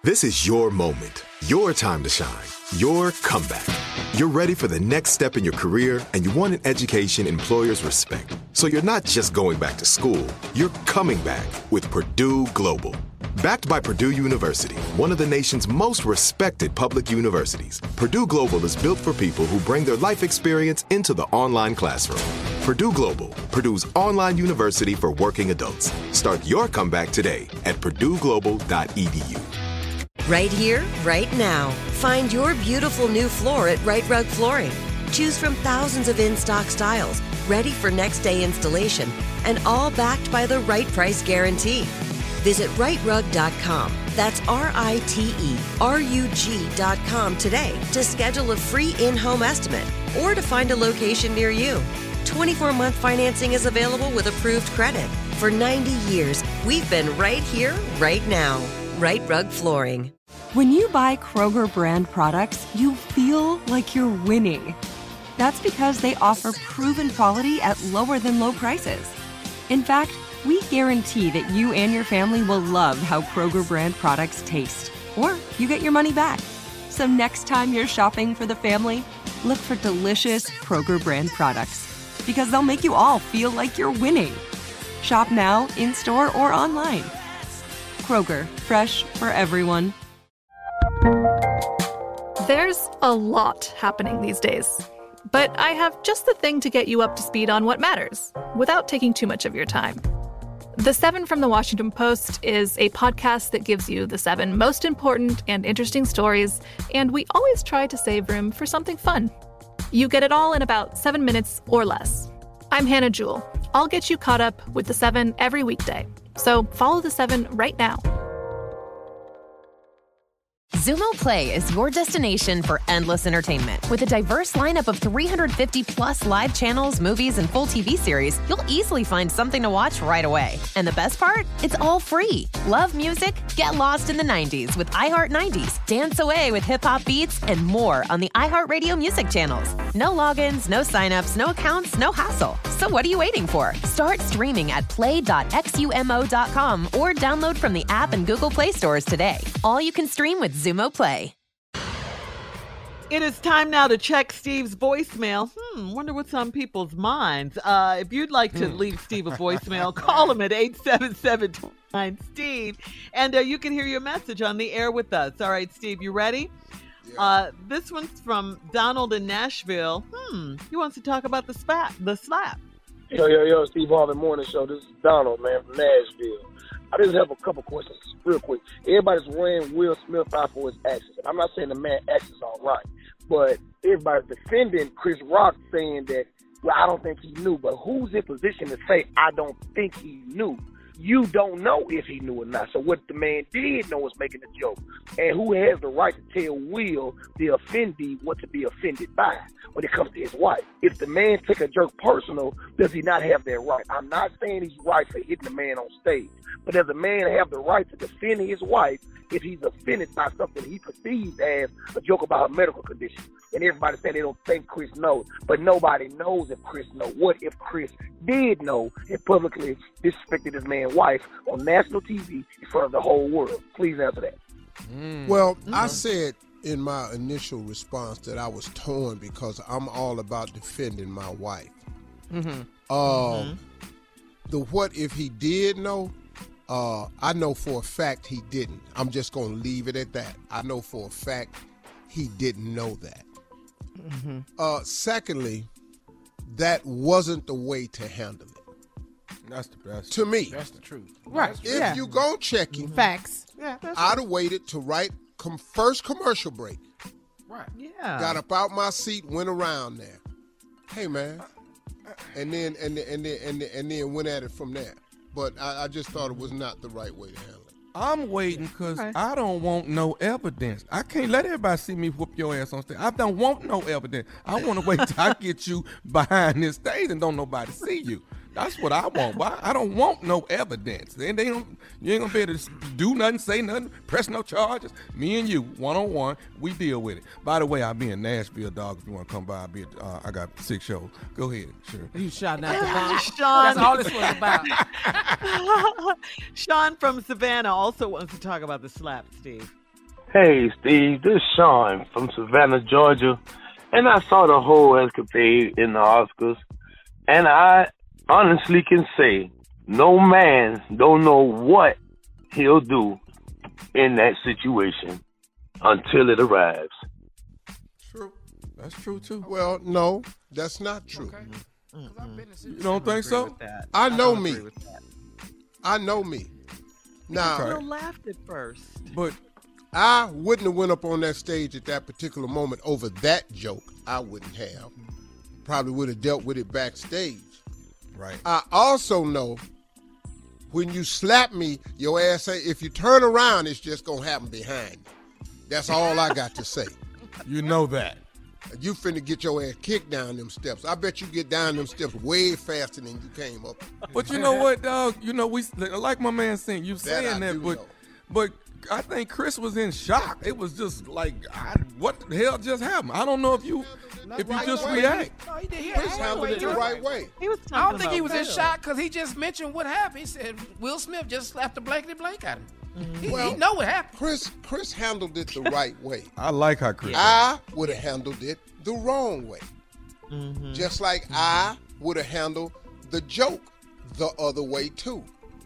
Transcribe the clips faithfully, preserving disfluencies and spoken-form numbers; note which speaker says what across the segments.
Speaker 1: This is your moment, your time to shine, your comeback. You're ready for the next step in your career, and you want an education employers respect. So you're not just going back to school, you're coming back with Purdue Global. Backed by Purdue University, one of the nation's most respected public universities, Purdue Global is built for people who bring their life experience into the online classroom. Purdue Global, Purdue's online university for working adults. Start your comeback today at purdue global dot e d u.
Speaker 2: Right here, right now. Find your beautiful new floor at Rite Rug Flooring. Choose from thousands of in-stock styles, ready for next day installation, and all backed by the right price guarantee. Visit rite rug dot com. That's R I T E R U G dot com today to schedule a free in-home estimate or to find a location near you. twenty-four month financing is available with approved credit. For ninety years, we've been right here, right now. Rite Rug Flooring.
Speaker 3: When you buy Kroger brand products, you feel like you're winning. That's because they offer proven quality at lower than low prices. In fact, we guarantee that you and your family will love how Kroger brand products taste, or you get your money back. So next time you're shopping for the family, look for delicious Kroger brand products, because they'll make you all feel like you're winning. Shop now, in-store, or online. Kroger, fresh for everyone.
Speaker 4: There's a lot happening these days, but I have just the thing to get you up to speed on what matters without taking too much of your time. The Seven from the Washington Post is a podcast that gives you the seven most important and interesting stories, and we always try to save room for something fun. You get it all in about seven minutes or less. I'm Hannah Jewell. I'll get you caught up with the seven every weekday. So follow the seven right now.
Speaker 5: Xumo Play is your destination for endless entertainment. With a diverse lineup of three hundred fifty plus live channels, movies, and full T V series, you'll easily find something to watch right away. And the best part? It's all free. Love music? Get lost in the nineties with iHeart nineties, dance away with hip-hop beats, and more on the iHeartRadio music channels. No logins, no signups, no accounts, no hassle. So what are you waiting for? Start streaming at play dot xumo dot com or download from the app and Google Play stores today. All you can stream with Xumo Play.
Speaker 6: It is time now to check Steve's voicemail. Hmm, wonder what's on people's minds. Uh, if you'd like to leave Steve a voicemail, call him at eight seven seven, two nine, Steve. And uh, you can hear your message on the air with us. All right, Steve, you ready? Yeah. Uh, this one's from Donald in Nashville. Hmm, he wants to talk about the slap. The slap.
Speaker 7: Yo, yo, yo, Steve Harvey Morning Show. This is Donald, man, from Nashville. I just have a couple questions real quick. Everybody's wearing Will Smith out for his actions. I'm not saying the man actions are right, but everybody's defending Chris Rock, saying that, well, I don't think he knew. But who's in position to say, I don't think he knew? You don't know if he knew or not. So what the man did know is making a joke. And who has the right to tell Will, the offendee, what to be offended by when it comes to his wife? If the man took a joke personal, does he not have that right? I'm not saying he's right for hitting the man on stage, but does a man have the right to defend his wife if he's offended by something he perceives as a joke about her medical condition? And everybody saying they don't think Chris knows, but nobody knows if Chris knows. What if Chris did know and publicly disrespected his man's wife on national T V in front of the whole world? Please answer that.
Speaker 8: Mm. Well, mm-hmm. I said in my initial response that I was torn because I'm all about defending my wife. Mm-hmm. Uh, mm-hmm. The what if he did know? Uh, I know for a fact he didn't. I'm just going to leave it at that. I know for a fact he didn't know that. Mm-hmm. Uh, secondly, that wasn't the way to handle it.
Speaker 9: That's the best.
Speaker 8: To me.
Speaker 9: That's the truth.
Speaker 10: Right.
Speaker 8: If
Speaker 10: yeah.
Speaker 8: you gon' check him,
Speaker 10: facts. Yeah, that's
Speaker 8: I'd have waited to right com- first commercial break.
Speaker 9: Right.
Speaker 6: Yeah.
Speaker 8: Got up out my seat, went around there. Hey man, and then and then, and then and then and then went at it from there. But I, I just thought it was not the right way to handle it.
Speaker 9: I'm waiting because right. I don't want no evidence. I can't let everybody see me whoop your ass on stage. I don't want no evidence. I want to wait till I get you behind this stage and don't nobody see you. That's what I want. Why? I don't want no evidence. They, they don't, you ain't going to be able to do nothing, say nothing, press no charges. Me and you, one-on-one, we deal with it. By the way, I'll be in Nashville, dog. If you want to come by, I'll be at, uh, I got six shows. Go ahead, sure.
Speaker 10: You shot out the bomb.
Speaker 6: Sean.
Speaker 10: That's all this was about.
Speaker 6: Sean from Savannah also wants to talk about the slap, Steve.
Speaker 11: Hey, Steve, this is Sean from Savannah, Georgia, and I saw the whole escapade in the Oscars, and I honestly can say no man don't know what he'll do in that situation until it arrives.
Speaker 9: True. That's true, too.
Speaker 8: Well, no, that's not true.
Speaker 10: Okay.
Speaker 9: You don't think so?
Speaker 8: I know me. I know me. Now,
Speaker 6: I laughed at first.
Speaker 9: But
Speaker 8: I wouldn't have went up on that stage at that particular moment over that joke. I wouldn't have. Probably would have dealt with it backstage.
Speaker 9: Right.
Speaker 8: I also know when you slap me, your ass say, if you turn around, it's just going to happen behind you. That's all I got to say.
Speaker 9: You know that.
Speaker 8: You finna get your ass kicked down them steps. I bet you get down them steps way faster than you came up.
Speaker 9: But you know what, dog? You know, we like my man saying, you saying that,
Speaker 8: do
Speaker 9: but
Speaker 8: know.
Speaker 9: but I think Chris was in shock. It was just like, I, what the hell just happened? I don't know if you if you just react.
Speaker 10: No, he did. He
Speaker 8: Chris handled it the right way.
Speaker 6: He was
Speaker 10: I don't think he was in
Speaker 6: about
Speaker 10: shock because he just mentioned what happened. He said Will Smith just slapped the blankety blank out of him. He,
Speaker 8: Well,
Speaker 10: he know what happened.
Speaker 8: Chris Chris handled it the right way.
Speaker 9: I like how Chris.
Speaker 8: I would have handled it the wrong way. Just like I would have handled the joke the other way too.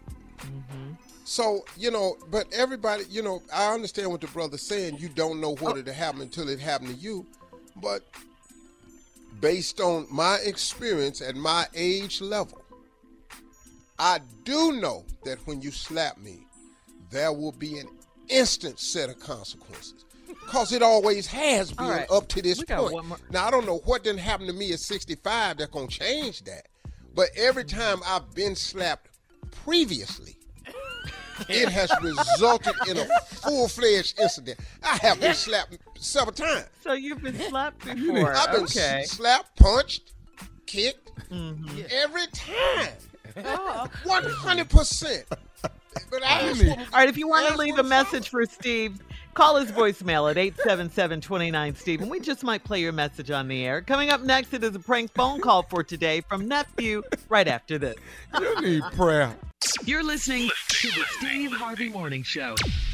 Speaker 8: So, you know, but everybody, you know, I understand what the brother's saying. You don't know what it'll happen until it happened to you. But based on my experience at my age level, I do know that when you slap me, there will be an instant set of consequences. Because it always has been
Speaker 6: right.
Speaker 8: up to this
Speaker 6: We got one
Speaker 8: point.
Speaker 6: more.
Speaker 8: Now, I don't know what didn't happen to me at sixty-five that's going to change that. But every time I've been slapped previously, it has resulted in a full-fledged incident. I have been slapped several times.
Speaker 6: So you've been slapped before.
Speaker 8: I've been
Speaker 6: okay.
Speaker 8: s- slapped, punched, kicked, every time. one hundred percent. But I just
Speaker 6: All right, if you want to leave a message for Steve, call his voicemail at eight seven seven, two nine, Steve, and we just might play your message on the air. Coming up next, it is a prank phone call for today from Nephew right after this.
Speaker 9: You need prayer.
Speaker 12: You're listening to the Steve Harvey Morning Show.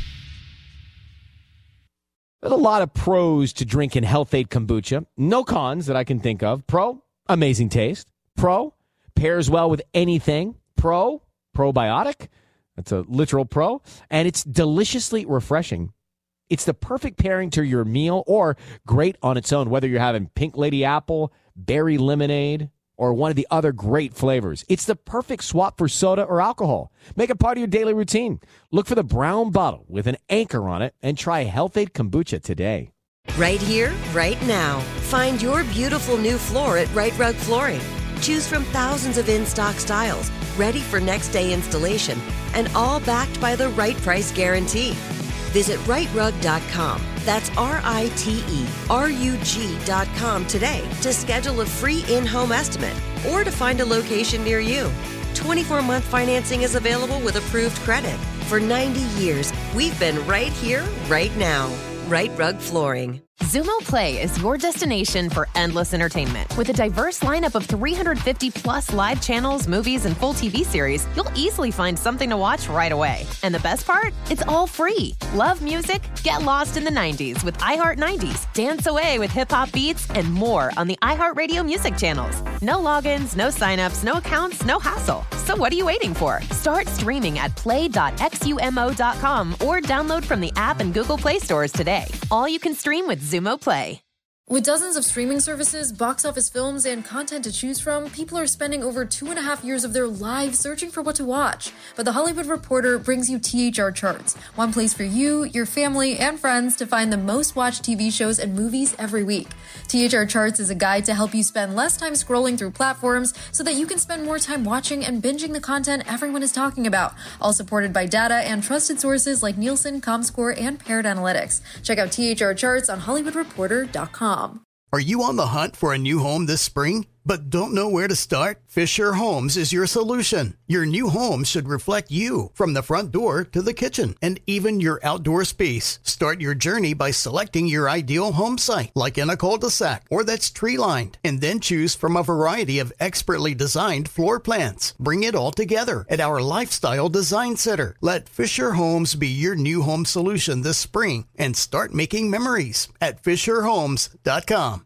Speaker 13: There's a lot of pros to drinking Health-Ade kombucha. No cons that I can think of. Pro, amazing taste. Pro, pairs well with anything. Pro, probiotic. That's a literal pro. And it's deliciously refreshing. It's the perfect pairing to your meal or great on its own, whether you're having pink lady apple, berry lemonade, or one of the other great flavors. It's the perfect swap for soda or alcohol. Make it part of your daily routine. Look for the brown bottle with an anchor on it and try Health-Ade kombucha today.
Speaker 2: Right here, right now. Find your beautiful new floor at Right Rug Flooring. Choose from thousands of in-stock styles, ready for next day installation, and all backed by the right price guarantee. Visit right rug dot com. That's R I T E R U G dot com today to schedule a free in-home estimate or to find a location near you. twenty-four month financing is available with approved credit. For ninety years, we've been right here, right now. Right Rug Flooring.
Speaker 5: Zumo Play is your destination for endless entertainment. With a diverse lineup of three hundred fifty plus live channels, movies, and full T V series, you'll easily find something to watch right away. And the best part? It's all free. Love music? Get lost in the nineties with iHeart nineties. Dance away with hip-hop beats and more on the iHeartRadio music channels. No logins, no signups, no accounts, no hassle. So what are you waiting for? Start streaming at play dot xumo dot com or download from the app and Google Play stores today. All you can stream with Zumo Play.
Speaker 14: With dozens of streaming services, box office films, and content to choose from, people are spending over two and a half years of their lives searching for what to watch. But The Hollywood Reporter brings you T H R Charts, one place for you, your family, and friends to find the most watched T V shows and movies every week. T H R Charts is a guide to help you spend less time scrolling through platforms so that you can spend more time watching and binging the content everyone is talking about, all supported by data and trusted sources like Nielsen, ComScore, and Paired Analytics. Check out T H R Charts on hollywood reporter dot com.
Speaker 15: Are you on the hunt for a new home this spring? but don't know where to start? Fisher Homes is your solution. Your new home should reflect you, from the front door to the kitchen and even your outdoor space. Start your journey by selecting your ideal home site, like in a cul-de-sac or that's tree-lined, and then choose from a variety of expertly designed floor plans. Bring it all together at our Lifestyle Design Center. Let Fisher Homes be your new home solution this spring and start making memories at fisher homes dot com.